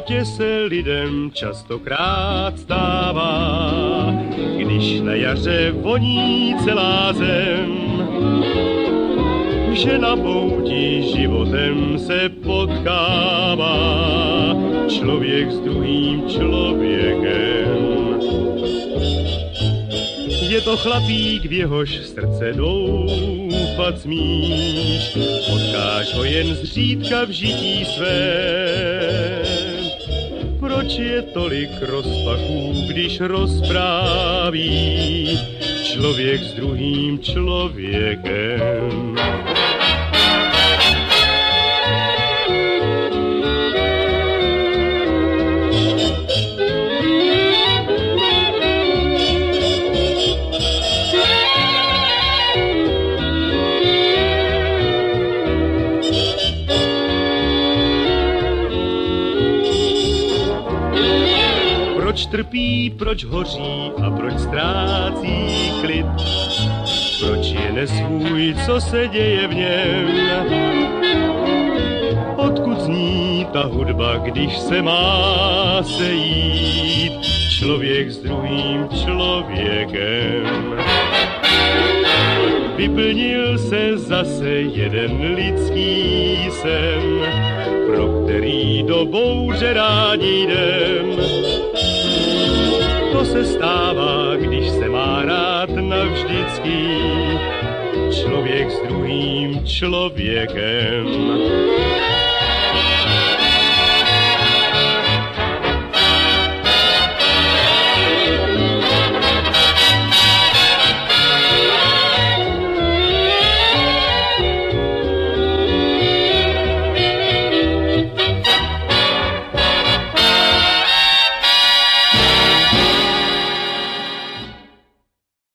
životě se lidem častokrát stává, když na jaře voní celá zem, že na pouti životem se potkává člověk s druhým člověkem. Je to chlapík, v jehož srdce doufat smíš, potkáš ho jen zřídka v žití svém. Proč je tolik rozpachů, když rozpráví člověk s druhým člověkem? Proč trpí, proč hoří a proč ztrácí klid? Proč je nesvůj, co se děje v něm? Odkud zní ta hudba, když se má sejít člověk s druhým člověkem? Vyplnil se zase jeden lidský sen, pro který do bouře rádi jdem. To se stává, když se má rád navždycky člověk s druhým člověkem.